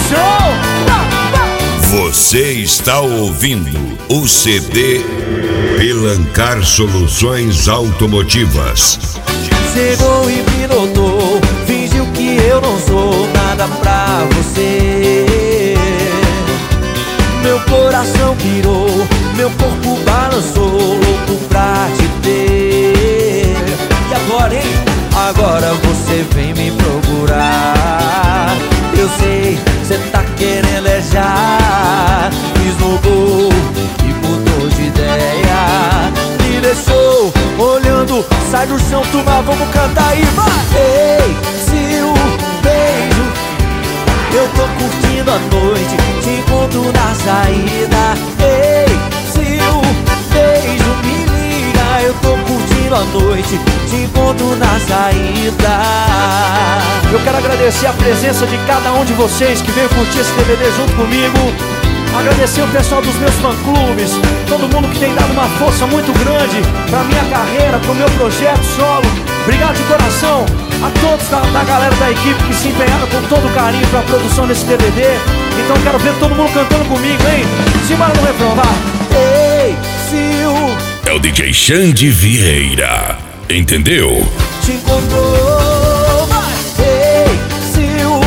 Você está ouvindo o CD Pelancar Soluções Automotivas. Chegou e me notou, fingiu que eu não sou nada pra você. Meu coração pirou, meu corpo balançou, louco pra te ter. E agora, hein? Agora você vem me procurar. Eu sei, cê tá querendo é já. Esnobou e mudou de ideia. Me deixou olhando, sai do chão, turma, vamos cantar e vai. Ei, seu beijo, eu tô curtindo a noite, te encontro na saída. Ei, seu beijo, me liga, eu tô curtindo a noite, te encontro na saída. Eu quero agradecer a presença de cada um de vocês que veio curtir esse DVD junto comigo. Agradecer o pessoal dos meus fã-clubes, todo mundo que tem dado uma força muito grande pra minha carreira, pro meu projeto solo. Obrigado de coração a todos da galera da equipe que se empenharam com todo carinho pra produção desse DVD. Então quero ver todo mundo cantando comigo, hein? Simbora no refrão, vá! Ei, Sil, É o DJ Xande Vieira, entendeu? te encontrou, vai. Ei, Sil,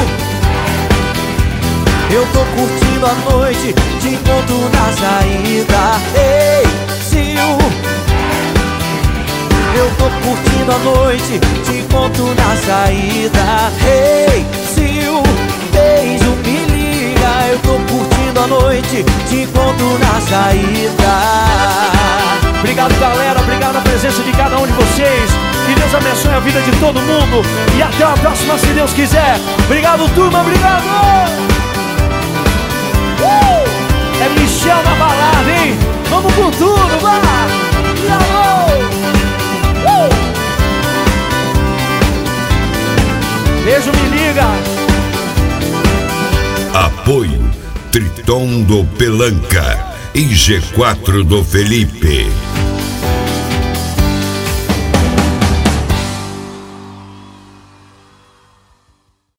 eu tô curtindo a noite, te encontro na saída. Ei, Sil, eu tô curtindo a noite, te encontro na saída. Ei, Sil, beijo, me liga, eu tô curtindo a noite, te encontro na saída. Obrigado, galera, obrigado a presença de cada um de vocês. Que Deus abençoe a vida de todo mundo. E até a próxima, se Deus quiser. Obrigado, turma, obrigado! É Michel na balada, hein? Vamos com tudo, vá! Beijo, me liga! Apoio Triton do Pelanca e G4 do Felipe.